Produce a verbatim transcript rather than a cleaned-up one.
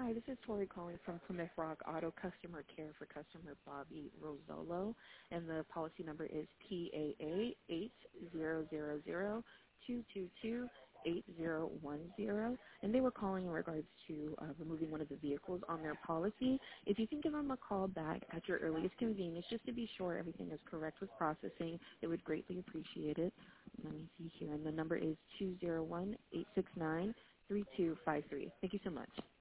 Hi, this is Tori calling from Plymouth Rock Auto Customer Care for customer Bobby Rosolo, and the policy number is P A A eight zero zero zero two two two eight zero one zero, and they were calling in regards to uh, removing one of the vehicles on their policy. If you can give them a call back at your earliest convenience, just to be sure everything is correct with processing, it would greatly appreciate it. Let me see here, and the number is two zero one eight six nine three two five three. Thank you so much.